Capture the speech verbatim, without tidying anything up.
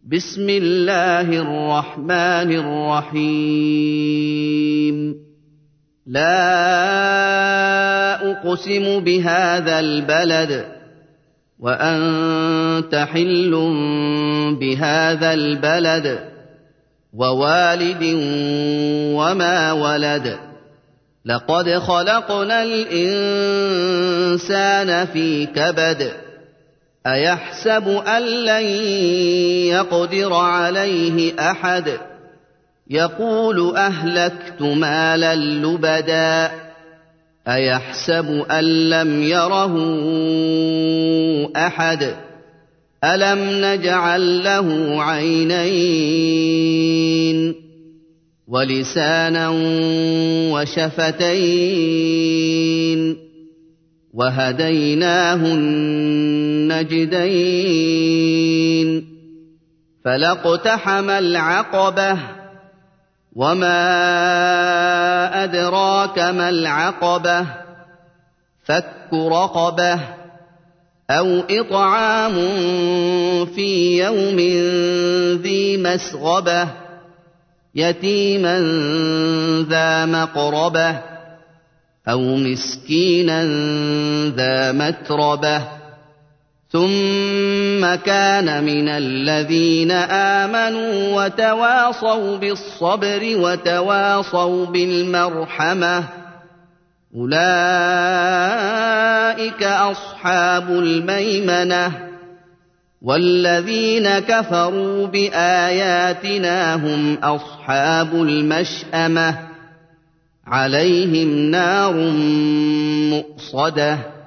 بسم الله الرحمن الرحيم لا أقسم بهذا البلد وأنت حل بهذا البلد ووالد وما ولد لقد خلقنا الإنسان في كبد أيحسب أن لن يقدر عليه أحد يقول أهلكت مالا لبدا أيحسب أن لم يره أحد ألم نجعل له عينين ولسانا وشفتين وهديناه النجدين فلاقتحم العقبة وما أدراك ما العقبة فك رقبة أو إطعام في يوم ذي مسغبة يتيما ذا مقربة أو مسكينا ذا متربة ثم كان من الذين آمنوا وتواصوا بالصبر وتواصوا بالمرحمة أولئك أصحاب الميمنة والذين كفروا بآياتنا هم أصحاب المشأمة عليهم نار مؤصدة